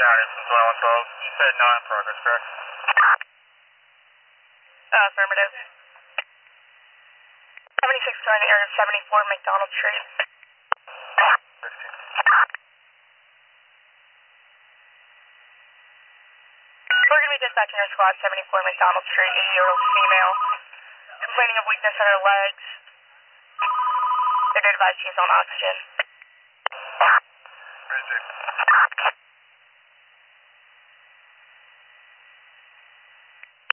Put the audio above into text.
Yeah, this is 2112. You said not in progress, correct? Affirmative. 76 current area 74 McDonald Street. 15. We're going to be dispatching our squad 74 McDonald Street, 80-year-old female, complaining of weakness in her legs. They did advise she is on oxygen. Appreciate it.